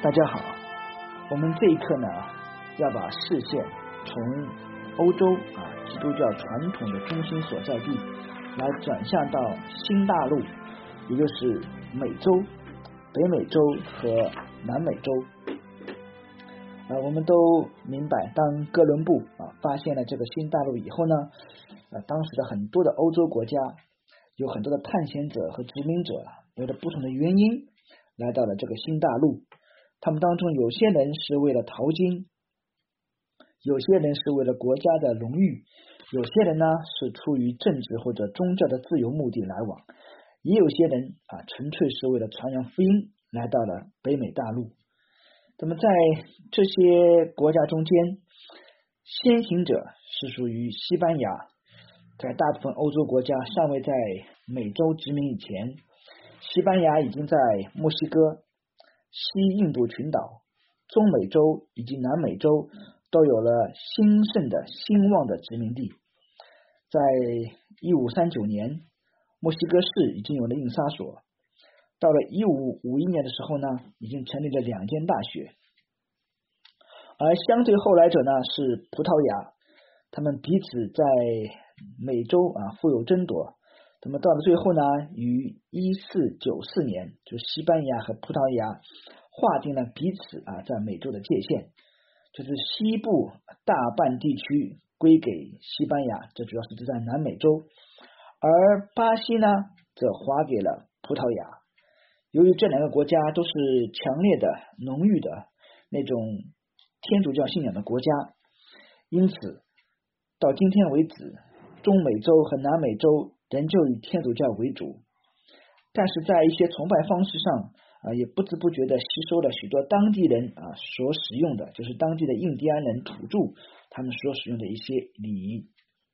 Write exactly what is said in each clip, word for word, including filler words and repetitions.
大家好，我们这一课呢，要把视线从欧洲啊基督教传统的中心所在地，来转向到新大陆，也就是美洲、北美洲和南美洲。啊，我们都明白，当哥伦布啊发现了这个新大陆以后呢，啊，当时的很多的欧洲国家，有很多的探险者和殖民者，有着不同的原因来到了这个新大陆。他们当中有些人是为了淘金，有些人是为了国家的荣誉，有些人呢是出于政治或者宗教的自由目的来往，也有些人啊纯粹是为了传扬福音来到了北美大陆。那么在这些国家中间，先行者是属于西班牙，在大部分欧洲国家尚未在美洲殖民以前，西班牙已经在墨西哥、西印度群岛、中美洲以及南美洲都有了兴盛的兴旺的殖民地。在一五三九年，墨西哥市已经有了印刷所，到了一五五一年的时候呢，已经成立了两间大学。而相对后来者呢是葡萄牙，他们彼此在美洲啊富有争夺。那么到了最后呢，于一四九四年，就西班牙和葡萄牙划定了彼此啊在美洲的界限，就是西部大半地区归给西班牙，这主要是指在南美洲，而巴西呢则划给了葡萄牙。由于这两个国家都是强烈的浓郁的那种天主教信仰的国家，因此到今天为止，中美洲和南美洲仍旧以天主教为主，但是在一些崇拜方式上啊，也不知不觉的吸收了许多当地人啊所使用的，就是当地的印第安人土著他们所使用的一些礼仪。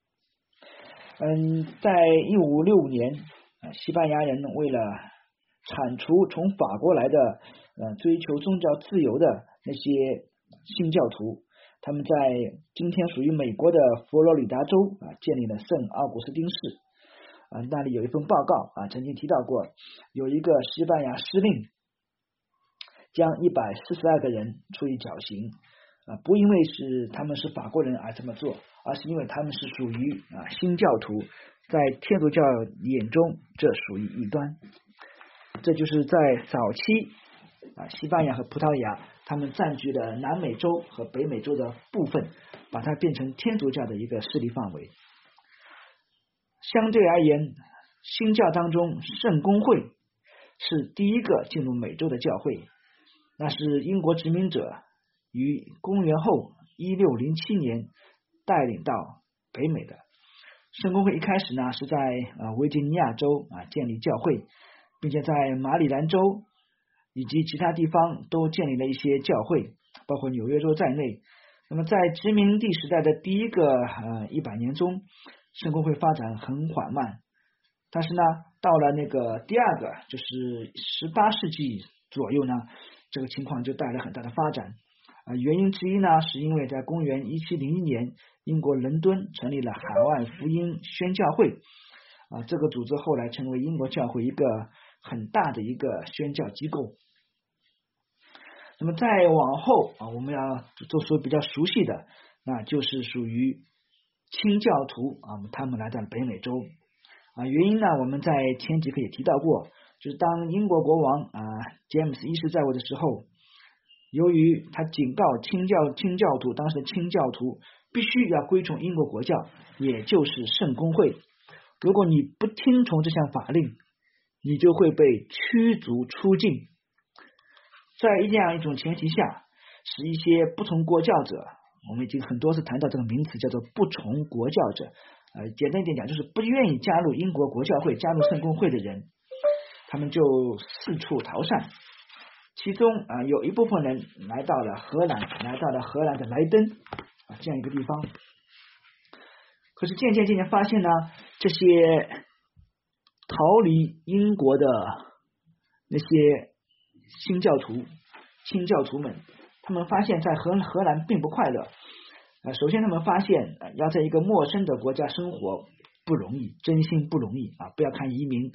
嗯，在一五六五年，啊，西班牙人为了铲除从法国来的呃追求宗教自由的那些新教徒，他们在今天属于美国的佛罗里达州啊建立了圣奥古斯丁市。啊，那里有一份报告啊，曾经提到过，有一个西班牙司令将一百四十二个人处以绞刑啊，不因为是他们是法国人而这么做，而是因为他们是属于啊新教徒，在天主教眼中这属于异端。这就是在早期啊，西班牙和葡萄牙他们占据了南美洲和北美洲的部分，把它变成天主教的一个势力范围。相对而言，新教当中圣公会是第一个进入美洲的教会，那是英国殖民者于公元后一六零七年带领到北美的。圣公会一开始呢是在啊维吉尼亚州啊建立教会，并且在马里兰州以及其他地方都建立了一些教会，包括纽约州在内。那么在殖民地时代的第一个呃一百年中，圣公会发展很缓慢，但是呢，到了那个第二个就是十八世纪左右呢，这个情况就带来很大的发展。啊、呃，原因之一呢，是因为在公元一七零一年，英国伦敦成立了海外福音宣教会，啊、呃，这个组织后来成为英国教会一个很大的一个宣教机构。那么再往后啊，我们要做出比较熟悉的，那就是属于清教徒啊，他们来到了北美洲啊，原因呢，我们在前几课也提到过，就是当英国国王啊詹姆斯一世在位的时候，由于他警告清教清教徒，当时的清教徒必须要归从英国国教，也就是圣公会。如果你不听从这项法令，你就会被驱逐出境。在这样一种前提下，使一些不从国教者，我们已经很多次谈到这个名词叫做不从国教者，呃，简单一点讲就是不愿意加入英国国教会、加入圣公会的人，他们就四处逃散。其中啊、呃，有一部分人来到了荷兰，来到了荷兰的莱登啊这样一个地方。可是渐渐渐渐发现呢，这些逃离英国的那些新教徒、清教徒们，他们发现在荷荷兰并不快乐。呃，首先他们发现、呃、要在一个陌生的国家生活不容易，真心不容易啊！不要看移民，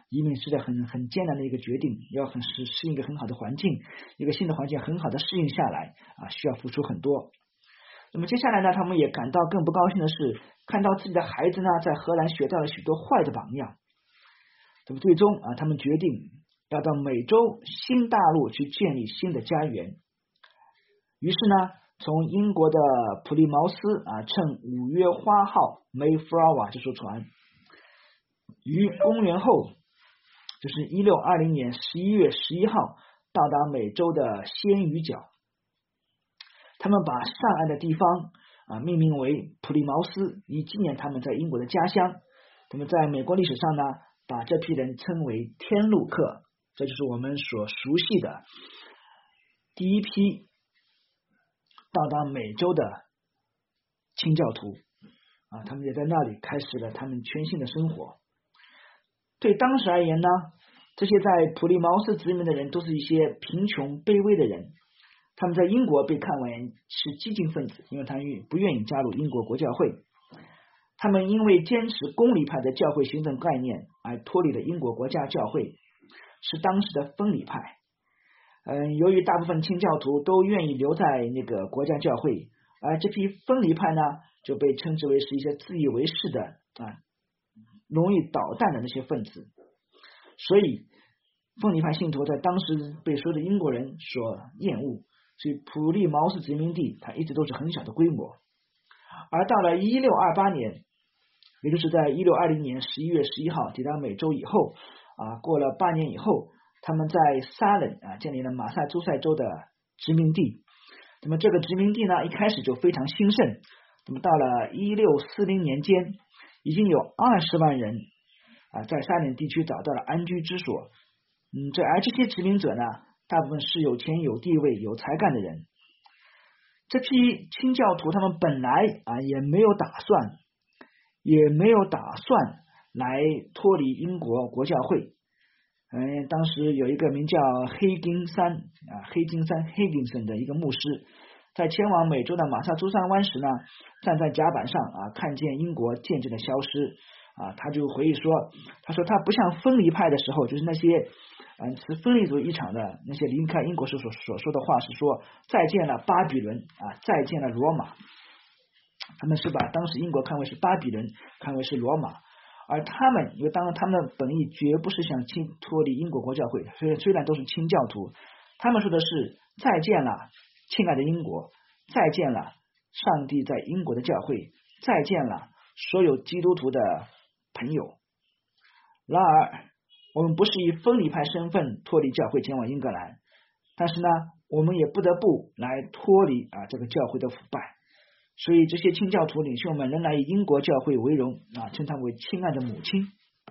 移民是个很很艰难的一个决定，要很适适应一个很好的环境，一个新的环境很好的适应下来啊，需要付出很多。那么接下来呢，他们也感到更不高兴的是，看到自己的孩子呢在荷兰学到了许多坏的榜样。那么最终啊，他们决定要到美洲新大陆去建立新的家园。于是呢，从英国的普利茅斯啊，乘五月花号 Mayflower 这艘船，于公元后就是一六二零年十一月十一号到达美洲的仙鱼角。他们把上岸的地方啊命名为普利茅斯，以纪念他们在英国的家乡。那么在美国历史上呢，把这批人称为天路客，这就是我们所熟悉的第一批到达美洲的清教徒啊，他们也在那里开始了他们全新的生活。对当时而言呢，这些在普利茅斯殖民的人都是一些贫穷卑微的人，他们在英国被看为是激进分子，因为他们不愿意加入英国国教会。他们因为坚持公理派的教会行政概念而脱离了英国国家教会，是当时的分离派。嗯，由于大部分清教徒都愿意留在那个国家教会，而这批分离派呢，就被称之为是一些自以为是的啊，容易捣蛋的那些分子。所以分离派信徒在当时被所有的英国人所厌恶，所以普利茅斯殖民地它一直都是很小的规模。而到了一六二八年，也就是在一六二零年十一月十一号抵达美洲以后啊，过了八年以后，他们在沙冷啊建立了马萨诸塞州的殖民地。那么这个殖民地呢，一开始就非常兴盛。那么到了一六四零年间，已经有二十万人啊在沙冷地区找到了安居之所。嗯，这而这些殖民者呢，大部分是有钱有地位有才干的人。这批清教徒他们本来啊也没有打算也没有打算来脱离英国国教会。嗯，当时有一个名叫黑金山啊黑金山黑金森的一个牧师，在前往美洲的马萨诸塞湾时呢，站在甲板上啊，看见英国渐渐的消失啊，他就回忆说，他说他不像分离派的时候，就是那些嗯持分离主义立场的那些离开英国时所所说的话是说再见了巴比伦啊，再见了罗马。他们是把当时英国看为是巴比伦，看为是罗马，而他们因为当然他们的本意绝不是想清脱离英国国教会，所以虽然都是清教徒，他们说的是再见了亲爱的英国，再见了上帝在英国的教会，再见了所有基督徒的朋友。然而我们不是以分离派身份脱离教会前往英格兰，但是呢我们也不得不来脱离啊这个教会的腐败。所以这些清教徒领袖们仍然以英国教会为荣啊，称他为亲爱的母亲。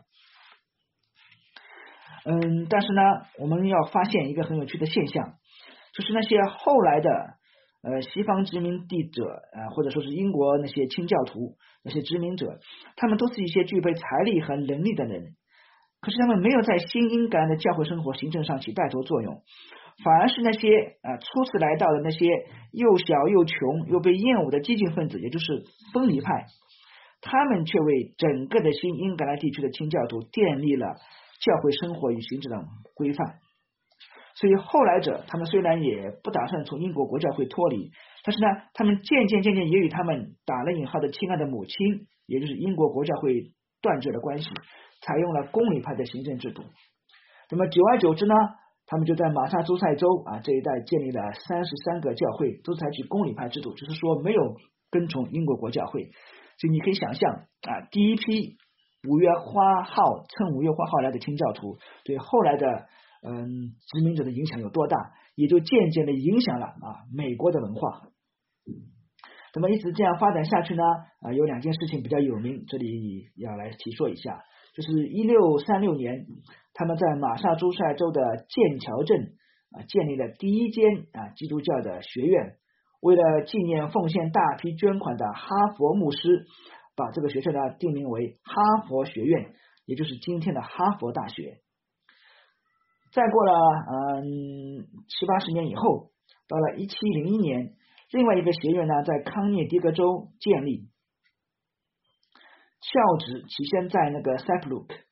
嗯，但是呢我们要发现一个很有趣的现象，就是那些后来的呃西方殖民地者啊，或者说是英国那些清教徒那些殖民者，他们都是一些具备财力和能力的人，可是他们没有在新英格兰的教会生活行政上起带头作用，反而是那些呃初次来到的那些又小又穷又被厌恶的激进分子，也就是分离派，他们却为整个的新英格兰地区的清教徒建立了教会生活与行政的规范。所以后来者他们虽然也不打算从英国国教会脱离，但是呢他们渐渐渐渐也与他们打了引号的亲爱的母亲，也就是英国国教会断绝了关系，采用了公理派的行政制度。那么久而久之呢，他们就在马萨诸塞州啊这一带建立了三十三个教会，都采取公理派制度，就是说没有跟从英国国教会。所以你可以想象啊，第一批五月花号乘五月花号来的清教徒对后来的嗯殖民者的影响有多大，也就渐渐的影响了啊美国的文化。那么一直这样发展下去呢啊，有两件事情比较有名，这里要来提说一下。就是一六三六年，他们在马萨诸塞州的剑桥镇啊建立了第一间啊基督教的学院，为了纪念奉献大批捐款的哈佛牧师，把这个学校呢定名为哈佛学院，也就是今天的哈佛大学。再过了嗯七八十年以后，到了一七零一年，另外一个学院呢在康涅狄格州建立，校址起先在那个塞普鲁克，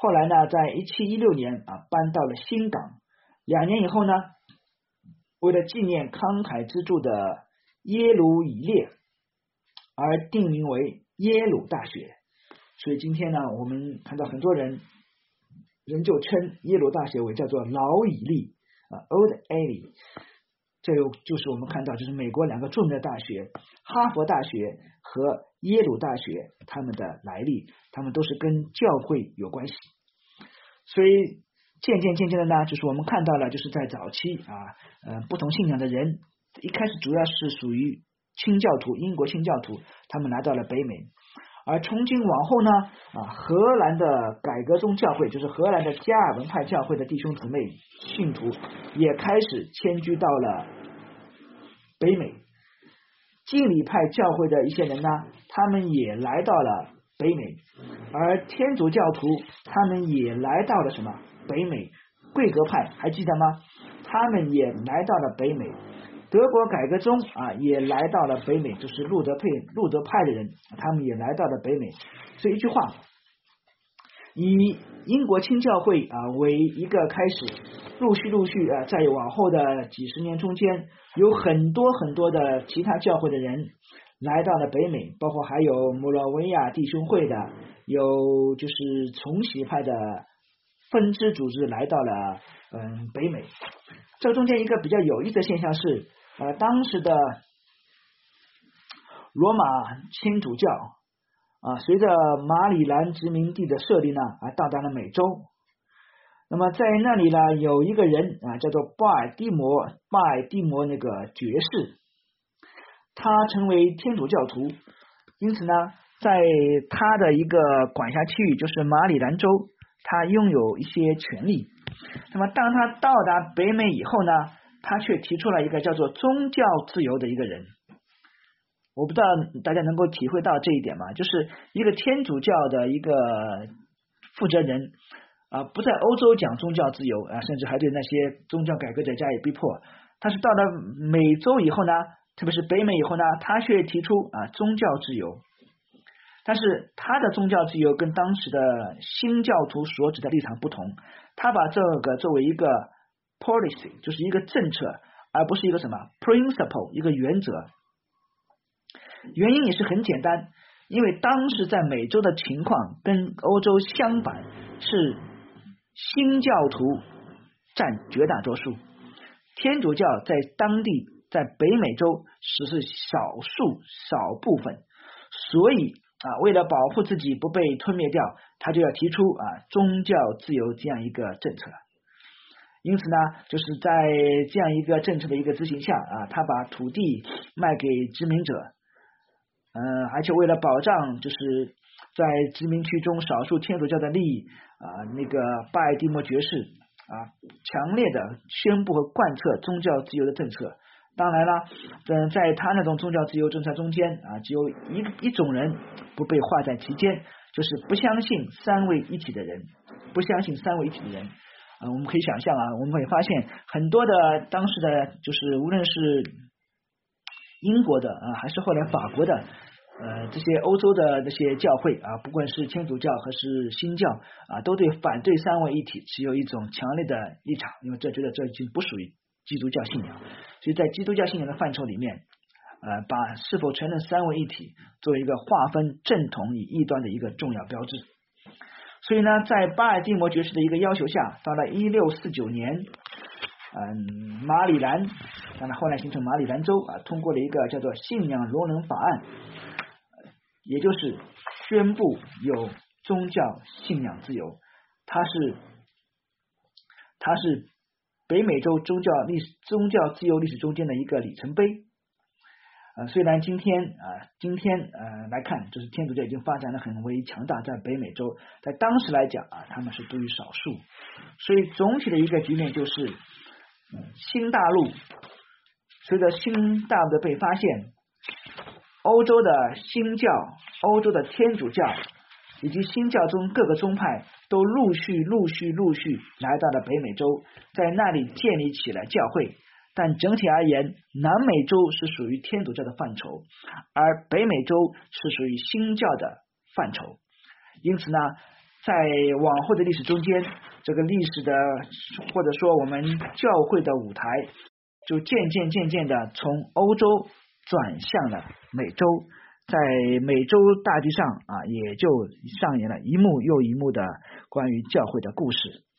后来呢，在一七一六年啊搬到了新港，两年以后呢，为了纪念慷慨之助的耶鲁以列而定名为耶鲁大学。所以今天呢，我们看到很多人仍旧称耶鲁大学为叫做老以利啊 Old Ely。这就是我们看到，就是美国两个著名的大学，哈佛大学和耶鲁大学，他们的来历，他们都是跟教会有关系。所以渐渐渐渐的呢，就是我们看到了，就是在早期啊，呃，不同信仰的人，一开始主要是属于清教徒，英国清教徒，他们来到了北美。而从今往后呢，啊，荷兰的改革宗教会，就是荷兰的加尔文派教会的弟兄姊妹信徒，也开始迁居到了北美。敬礼派教会的一些人呢，他们也来到了北美，而天主教徒他们也来到了什么北美。贵格派还记得吗？他们也来到了北美。德国改革宗啊，也来到了北美，就是路德派路德派的人，他们也来到了北美。所以一句话，以英国清教会啊为一个开始，陆续陆续啊，在往后的几十年中间，有很多很多的其他教会的人来到了北美，包括还有摩洛维亚弟兄会的，有就是重洗派的分支组织来到了嗯北美。这中间一个比较有意思的现象是，呃，当时的罗马天主教啊，随着马里兰殖民地的设立呢，啊，到达了美洲。那么在那里呢，有一个人啊，叫做巴尔的摩，巴尔的摩那个爵士，他成为天主教徒，因此呢，在他的一个管辖区域，就是马里兰州，他拥有一些权利。那么当他到达北美以后呢，他却提出了一个叫做宗教自由的一个人。我不知道大家能够体会到这一点吗？就是一个天主教的一个负责人啊，不在欧洲讲宗教自由啊，甚至还对那些宗教改革者加以逼迫。但是到了美洲以后呢，特别是北美以后呢，他却提出啊宗教自由。但是他的宗教自由跟当时的新教徒所指的立场不同，他把这个作为一个 policy， 就是一个政策，而不是一个什么 principle， 一个原则。原因也是很简单，因为当时在美洲的情况跟欧洲相反，是新教徒占绝大多数，天主教在当地在北美洲只是少数少部分，所以啊，为了保护自己不被吞灭掉，他就要提出啊宗教自由这样一个政策。因此呢，就是在这样一个政策的一个执行下啊，他把土地卖给殖民者，嗯、呃，而且为了保障就是在殖民区中少数天主教的利益啊，那个巴尔的摩爵士啊，强烈的宣布和贯彻宗教自由的政策。当然了，嗯，在他那种宗教自由政策中间啊，只有一一种人不被划在其间，就是不相信三位一体的人，不相信三位一体的人。啊，我们可以想象啊，我们会发现很多的当时的，就是无论是英国的啊，还是后来法国的，呃，这些欧洲的那些教会啊，不管是天主教还是新教啊，都对反对三位一体持有一种强烈的立场，因为这觉得这已经不属于基督教信仰。所以在基督教信仰的范畴里面，呃，把是否承认三位一体作为一个划分正统与异端的一个重要标志。所以呢，在巴尔的摩爵士的一个要求下，到了一六四九年，嗯，马里兰，当然后来形成马里兰州啊，通过了一个叫做信仰容忍法案，也就是宣布有宗教信仰自由。它是它是北美洲宗教历史宗教自由历史中间的一个里程碑。呃，虽然今天啊、呃，今天呃来看，就是天主教已经发展的很为强大，在北美洲，在当时来讲啊，他们是独于少数，所以总体的一个局面就是，嗯、新大陆随着新大陆的被发现，欧洲的新教、欧洲的天主教以及新教中各个宗派都陆续陆续陆续来到了北美洲，在那里建立起了教会。但整体而言，南美洲是属于天主教的范畴，而北美洲是属于新教的范畴。因此呢， 在往后的历史中间，这个历史的或者说我们教会的舞台就渐渐渐渐的从欧洲转向了美洲，在美洲大地上啊，也就上演了一幕又一幕的关于教会的故事。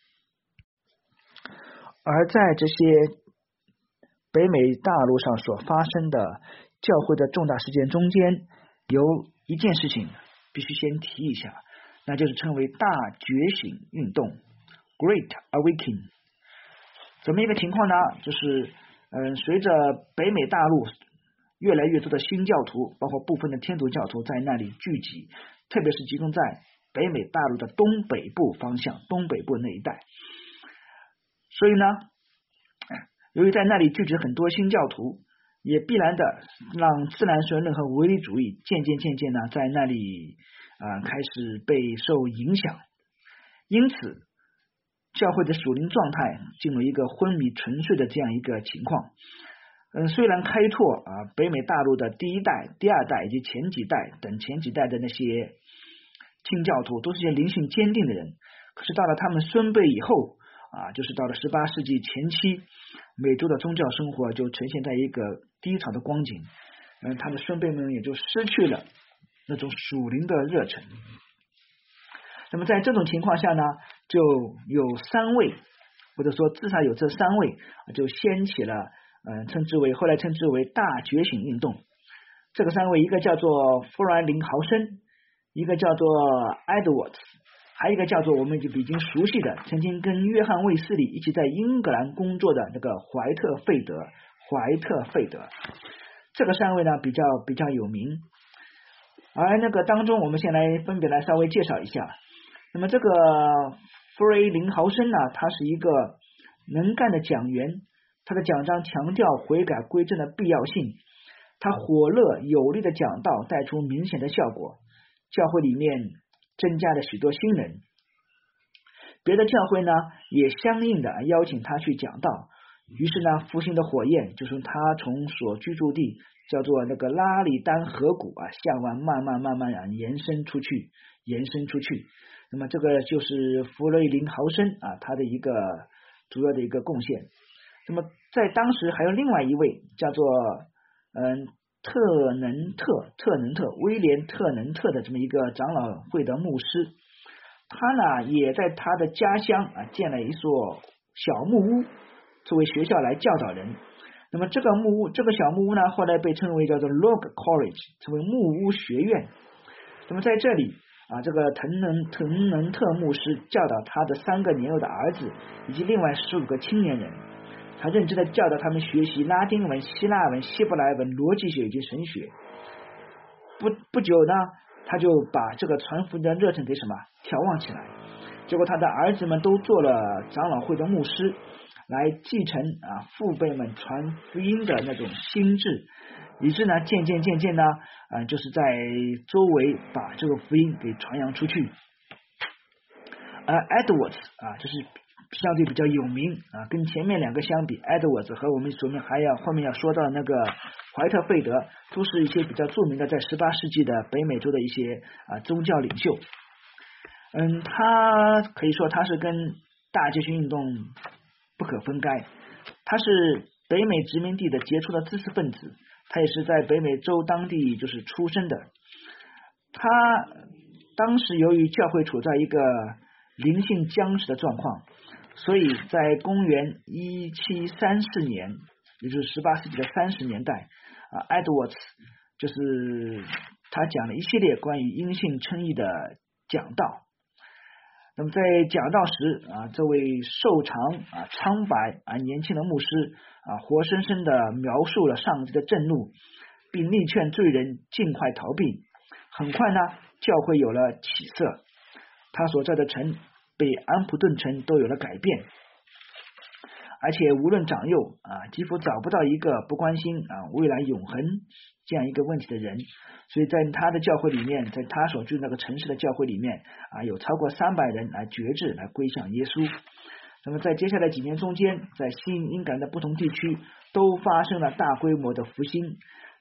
而在这些北美大陆上所发生的教会的重大事件中间，有一件事情必须先提一下，那就是称为大觉醒运动 Great Awakening。 怎么一个情况呢？就是嗯，随着北美大陆越来越多的新教徒，包括部分的天主教徒在那里聚集，特别是集中在北美大陆的东北部方向，东北部那一带。所以呢，由于在那里聚集很多新教徒，也必然的让自然神论和唯理主义渐渐渐渐呢在那里啊、呃、开始备受影响。因此教会的属灵状态进入一个昏迷沉睡的这样一个情况。嗯，虽然开拓啊北美大陆的第一代、第二代以及前几代等前几代的那些清教徒都是些灵性坚定的人，可是到了他们孙辈以后啊，就是到了十八世纪前期，美洲的宗教生活就呈现在一个低潮的光景。嗯，他的孙辈们也就失去了那种属灵的热忱。那么在这种情况下呢，就有三位，或者说至少有这三位，就掀起了嗯，称之为后来称之为大觉醒运动。这个三位，一个叫做富兰林豪森，一个叫做 Edwards， 还有一个叫做我们就已经熟悉的曾经跟约翰卫斯理一起在英格兰工作的那个怀特费德怀特费德。这个三位呢比较比较有名，而那个当中我们先来分别来稍微介绍一下。那么这个弗雷林豪森呢，他是一个能干的讲员，他的讲章强调悔改归正的必要性，他火热有力的讲道带出明显的效果，教会里面增加了许多新人。别的教会呢也相应的邀请他去讲道，于是呢复兴的火焰就从他从所居住地叫做那个拉里丹河谷啊向外慢慢慢慢啊延伸出去延伸出去。那么这个就是弗雷林豪森啊他的一个主要的一个贡献。那么在当时还有另外一位叫做嗯特能特特能特威廉特能特的这么一个长老会的牧师，他呢也在他的家乡啊建了一所小木屋作为学校来教导人。那么这个木屋这个小木屋呢后来被称为叫做 Log College， 成为木屋学院。那么在这里啊，这个滕能滕能特牧师教导他的三个年幼的儿子以及另外十五个青年人，他认真的教导他们学习拉丁文、希腊文、希伯来文、逻辑学以及神学。不不久呢，他就把这个传福音的热忱给什么调旺起来。结果他的儿子们都做了长老会的牧师，来继承啊父辈们传福音的那种心智，于是呢渐渐渐渐呢啊、呃、就是在周围把这个福音给传扬出去。而 Edwards 啊就是相对比较有名啊，跟前面两个相比 Edwards 和我们所面还要后面要说到那个怀特费德都是一些比较著名的在十八世纪的北美洲的一些啊宗教领袖。嗯，他可以说他是跟大觉醒运动不可分开，他是北美殖民地的杰出的知识分子，他也是在北美洲当地就是出生的。他当时由于教会处在一个灵性僵持的状况，所以在公元一七三四年，也就是十八世纪的三十年代啊 Edwards 就是他讲了一系列关于因信称义的讲道。那么在讲道时啊，这位瘦长啊苍白啊年轻的牧师啊，活生生的描述了上帝的震怒，并力劝罪人尽快逃避。很快呢，教会有了起色，他所在的城北安普顿城都有了改变，而且无论长幼啊，几乎找不到一个不关心啊未来永恒这样一个问题的人。所以在他的教会里面，在他所住那个城市的教会里面啊，有超过三百人来决志来归向耶稣。那么在接下来几年中间，在新英格兰的不同地区都发生了大规模的复兴。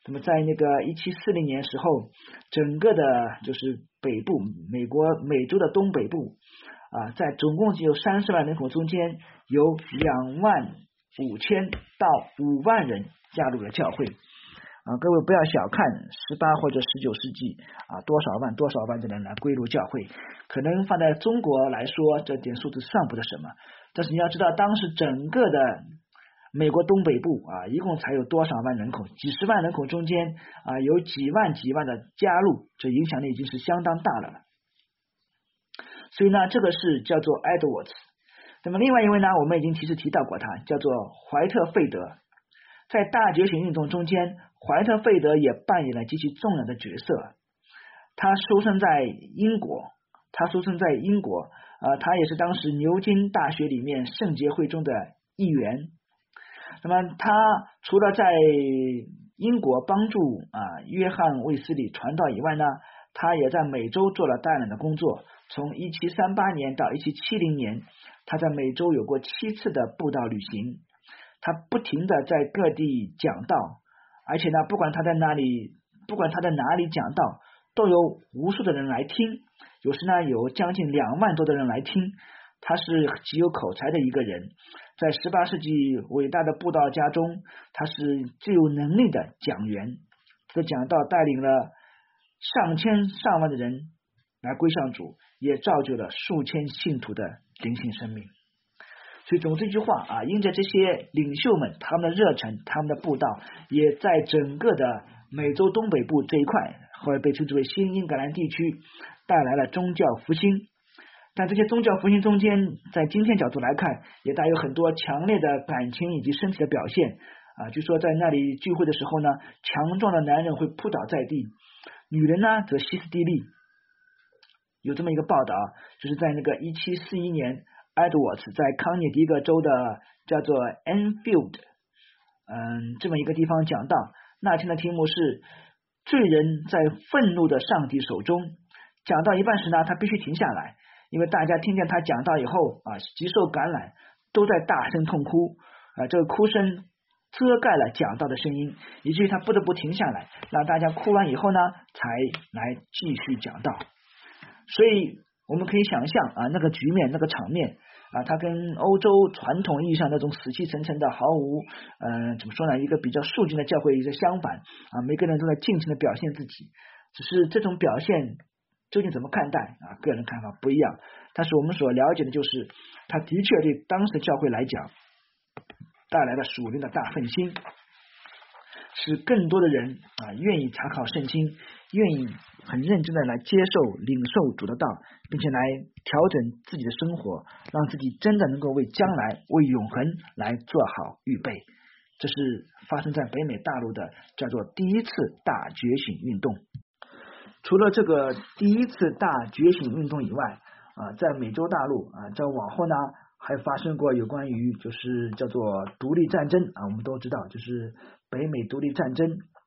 那么在那个一七四零年时候，整个的就是北部美国美洲的东北部啊，在总共只有三十万人口中间，有两万五千到五万人加入了教会啊。各位不要小看十八或者十九世纪啊，多少万多少万的人来归入教会，可能放在中国来说，这点数字算不得什么。但是你要知道，当时整个的美国东北部啊，一共才有多少万人口？几十万人口中间啊，有几万几万的加入，这影响力已经是相当大了。所以呢，这个是叫做 Edwards。那么另外一位呢，我们已经其实提到过他，叫做怀特费德。在大觉醒运动中间，怀特费德也扮演了极其重要的角色。他出生在英国，他出生在英国，呃，他也是当时牛津大学里面圣洁会中的一员。那么他除了在英国帮助啊约翰卫斯理传道以外呢，他也在美洲做了大量的工作。从一七三八年到一七七零年，他在美洲有过七次的布道旅行。他不停的在各地讲道，而且呢，不管他在哪里，不管他在哪里讲道，都有无数的人来听。有时呢，有将近两万多的人来听。他是极有口才的一个人，在十八世纪伟大的布道家中，他是最有能力的讲员。他的讲道带领了上千上万的人来归向主，也造就了数千信徒的灵性生命。所以总之一句话啊，因着这些领袖们他们的热忱，他们的布道，也在整个的美洲东北部这一块，后来被称之为新英格兰地区，带来了宗教复兴。但这些宗教复兴中间，在今天角度来看，也带有很多强烈的感情以及身体的表现啊。据说在那里聚会的时候呢，强壮的男人会扑倒在地，女人呢则歇斯底里。有这么一个报道，就是在那个一七四一年 Edwards 在康涅狄格州的叫做 Enfield 嗯这么一个地方讲道，那天的题目是罪人在愤怒的上帝手中。讲到一半时呢，他必须停下来，因为大家听见他讲道以后啊，极受感染，都在大声痛哭啊，这个哭声遮盖了讲道的声音，以至于他不得不停下来，让大家哭完以后呢，才来继续讲道。所以我们可以想象啊，那个局面，那个场面啊，它跟欧洲传统意义上那种死气沉沉的、毫无呃怎么说呢，一个比较肃静的教会一个相反啊，每个人都在尽情的表现自己，只是这种表现究竟怎么看待啊？个人看法不一样，但是我们所了解的就是，他的确对当时教会来讲带来了属灵的大奋兴，使更多的人啊愿意查考圣经，愿意很认真的来接受领受主的道，并且来调整自己的生活，让自己真的能够为将来为永恒来做好预备。这是发生在北美大陆的叫做第一次大觉醒运动。除了这个第一次大觉醒运动以外啊，在美洲大陆啊，在往后呢还发生过有关于就是叫做独立战争啊，我们都知道就是北美独立战争，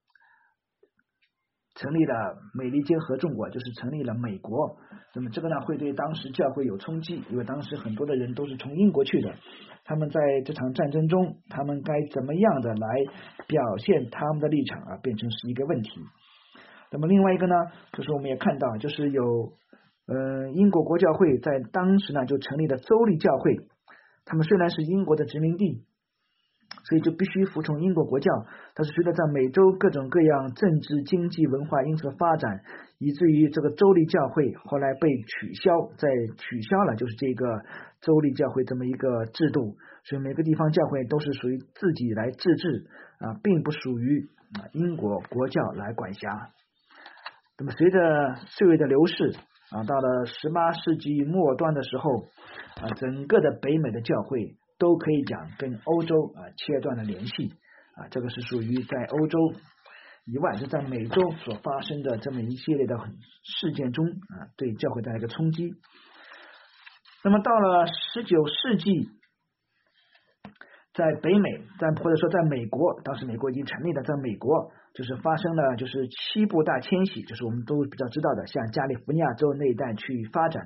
成立了美利坚合众国，就是成立了美国。那么这个呢会对当时教会有冲击，因为当时很多的人都是从英国去的，他们在这场战争中他们该怎么样的来表现他们的立场啊，变成是一个问题。那么另外一个呢，就是我们也看到就是有呃英国国教会在当时呢就成立了州立教会，他们虽然是英国的殖民地，所以就必须服从英国国教，但是随着在美洲各种各样政治经济文化因素的发展，以至于这个州立教会后来被取消，再取消了就是这个州立教会这么一个制度，所以每个地方教会都是属于自己来自治啊，并不属于啊英国国教来管辖。那么随着岁月的流逝啊，到了十八世纪末端的时候啊，整个的北美的教会都可以讲跟欧洲啊切断了联系啊，这个是属于在欧洲以外，是在美洲所发生的这么一系列的事件中啊，对教会带来一个冲击。那么到了十九世纪，在北美，在或者说在美国，当时美国已经成立了，在美国就是发生了就是西部大迁徙，就是我们都比较知道的，向加利福尼亚州那一带去发展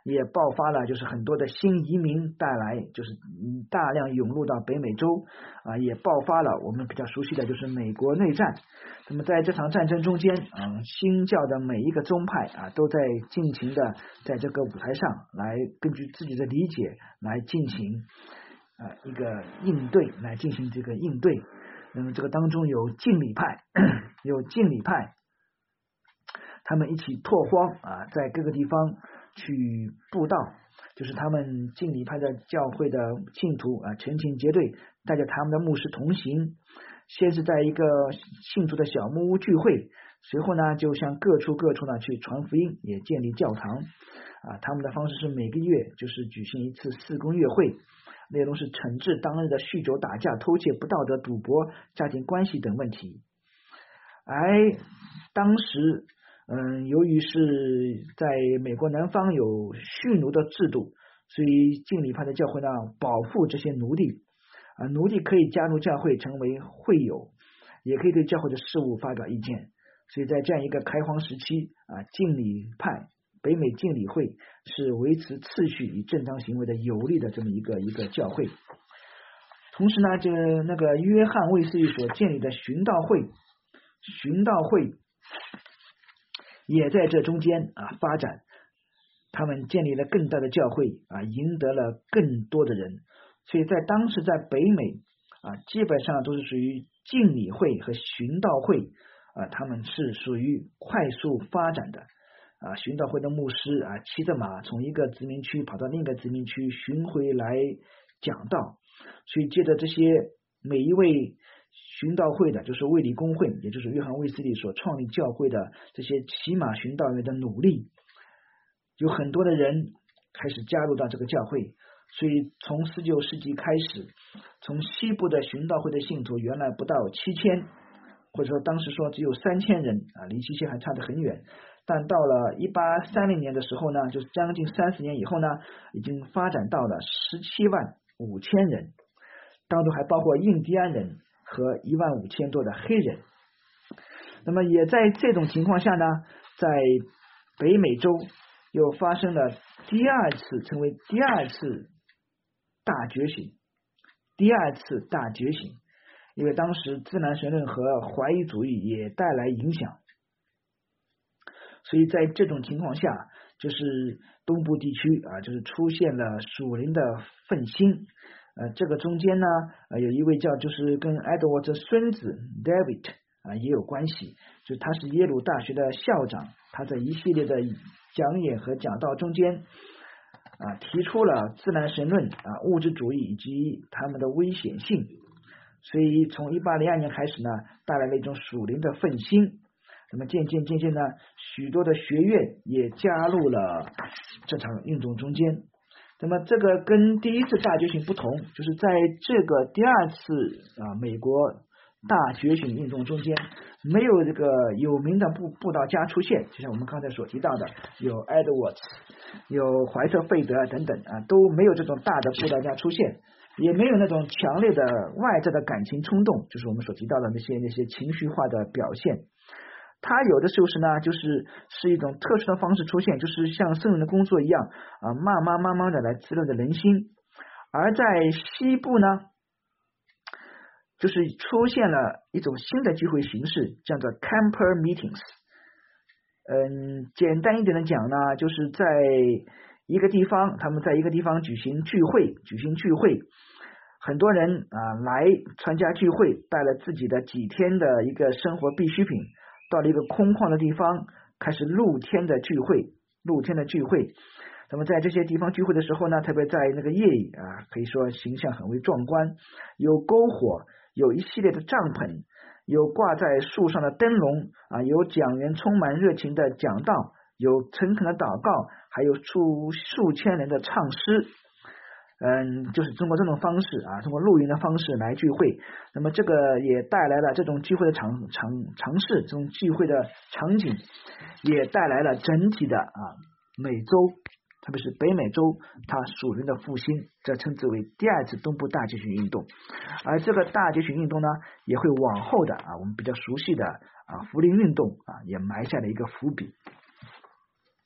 也爆发了就是很多的新移民带来，就是大量涌入到北美洲啊，也爆发了我们比较熟悉的就是美国内战。那么在这场战争中间啊，新教的每一个宗派啊都在尽情的在这个舞台上来根据自己的理解来进行啊一个应对，来进行这个应对。那么这个当中有敬礼派，有敬礼派，他们一起拓荒啊，在各个地方去布道，就是他们敬礼派的教会的信徒啊，成群结队，带着他们的牧师同行，先是在一个信徒的小木屋聚会，随后呢就向各处各处呢去传福音，也建立教堂啊。他们的方式是每个月就是举行一次四公月会，内容是惩治当日的酗酒、打架、偷窃、不道德、赌博、家庭关系等问题。而当时嗯，由于是在美国南方有蓄奴的制度，所以敬礼派的教会呢保护这些奴隶啊，奴隶可以加入教会成为会友，也可以对教会的事务发表意见。所以在这样一个开荒时期啊，敬礼派北美敬礼会是维持秩序与正当行为的有力的这么一个一个教会。同时呢，就那个约翰卫斯理所建立的寻道会，寻道会也在这中间啊发展，他们建立了更大的教会啊，赢得了更多的人。所以在当时在北美啊，基本上都是属于敬礼会和寻道会啊，他们是属于快速发展的啊。寻道会的牧师啊，骑着马从一个殖民区跑到另一个殖民区巡回来讲道，所以借着这些每一位寻道会的，就是卫理公会，也就是约翰卫斯理所创立教会的这些骑马寻道员的努力，有很多的人开始加入到这个教会。所以从十九世纪开始，从西部的寻道会的信徒原来不到七千，或者说当时说只有三千人啊，离七千还差得很远。但到了一八三零年的时候呢，就是将近三十年以后呢，已经发展到了十七万五千人，当中还包括印第安人和一万五千多的黑人。那么也在这种情况下呢，在北美洲又发生了第二次，成为第二次大觉醒，第二次大觉醒，因为当时自然神论和怀疑主义也带来影响，所以在这种情况下，就是东部地区啊，就是出现了属灵的奋兴。呃，这个中间呢，呃，有一位叫就是跟 Edward 的孙子 David 啊也有关系，就他是耶鲁大学的校长，他在一系列的讲演和讲道中间啊提出了自然神论啊物质主义以及他们的危险性，所以从一八零二年开始呢，带来了一种属灵的奋兴。那么渐渐渐渐呢，许多的学院也加入了这场运动中间。那么这个跟第一次大觉醒不同，就是在这个第二次啊美国大觉醒运动中间，没有这个有名的布布道家出现，就像我们刚才所提到的，有 Edwards， 有怀特费德等等啊，都没有这种大的布道家出现，也没有那种强烈的外在的感情冲动，就是我们所提到的那些那些情绪化的表现。它有的时候是呢，就是是一种特殊的方式出现，就是像圣人的工作一样啊，慢慢慢慢的来滋润着人心。而在西部呢，就是出现了一种新的聚会形式，叫做 camper meetings。嗯，简单一点的讲呢，就是在一个地方，他们在一个地方举行聚会，举行聚会，很多人啊来参加聚会，带了自己的几天的一个生活必需品。到了一个空旷的地方，开始露天的聚会，露天的聚会。那么在这些地方聚会的时候呢，特别在那个夜里啊，可以说形象很为壮观，有篝火，有一系列的帐篷，有挂在树上的灯笼啊，有讲员充满热情的讲道，有诚恳的祷告，还有数数千人的唱诗。嗯，就是通过这种方式啊，通过录音的方式来聚会，那么这个也带来了这种聚会的尝尝尝试，这种聚会的场景，也带来了整体的啊美洲，特别是北美洲它属灵的复兴，这称之为第二次东部大觉醒运动。而这个大觉醒运动呢，也会往后的啊我们比较熟悉的啊福林运动啊也埋下了一个伏笔。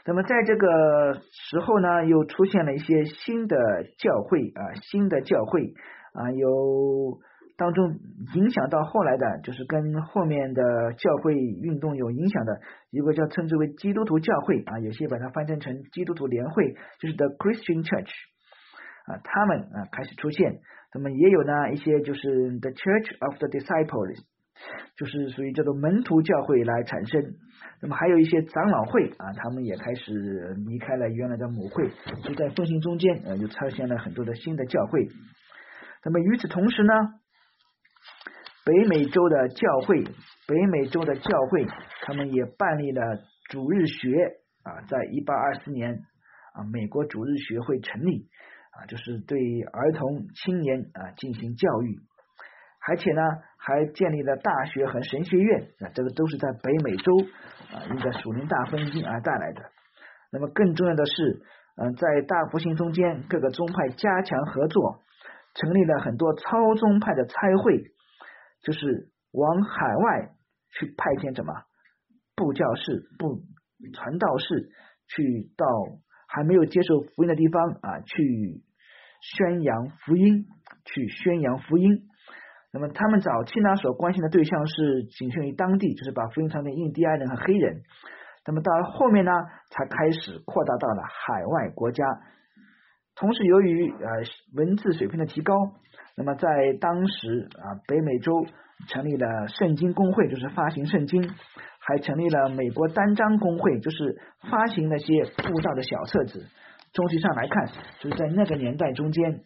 那么在这个时候呢，又出现了一些新的教会啊，新的教会啊，有当中影响到后来的，就是跟后面的教会运动有影响的，一个叫称之为基督徒教会啊，有些把它翻译成基督徒联会，就是 The Christian Church 啊，他们啊开始出现。那么也有呢一些就是 The Church of the Disciples， 就是属于叫做门徒教会来产生。那么还有一些长老会啊，他们也开始离开了原来的母会，就在复兴中间呃，就出现了很多的新的教会。那么与此同时呢，北美洲的教会，北美洲的教会，他们也办理了主日学啊，在一八二四年啊，美国主日学会成立啊，就是对儿童、青年啊进行教育。而且呢，还建立了大学和神学院啊，这个都是在北美洲啊一个属灵大分支而带来的。那么更重要的是，嗯、呃，在大复兴中间，各个宗派加强合作，成立了很多超宗派的差会，就是往海外去派遣什么布教士、布传道士，去到还没有接受福音的地方啊，去宣扬福音，去宣扬福音。那么他们早期呢所关心的对象是仅限于当地，就是把福音传给印第安人和黑人。那么到了后面呢，才开始扩大到了海外国家。同时由于呃文字水平的提高，那么在当时啊北美洲成立了圣经公会，就是发行圣经，还成立了美国单章公会，就是发行那些布道的小册子。总体上来看，就是在那个年代中间，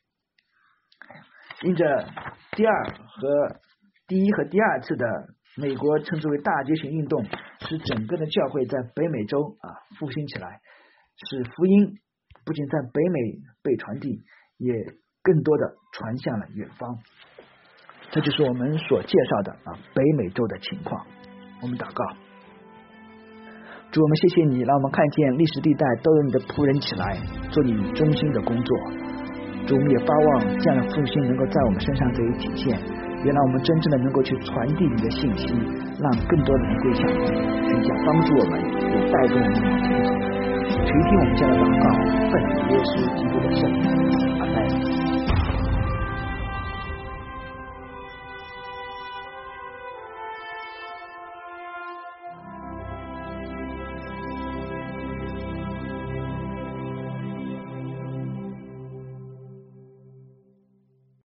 因着第二和第一和第二次的美国称之为大觉醒运动，使整个的教会在北美洲啊复兴起来，使福音不仅在北美被传递，也更多的传向了远方。这就是我们所介绍的啊北美洲的情况。我们祷告，主，我们谢谢你，让我们看见历史历代都有你的仆人起来做你忠心的工作。主，我们也发望这样的复兴能够在我们身上得以体现，也让我们真正的能够去传递你的信息，让更多的人归向你，并且帮助我们，也带动我们往前走。垂听我们这样的祷告，奉耶稣基督的圣名，阿门。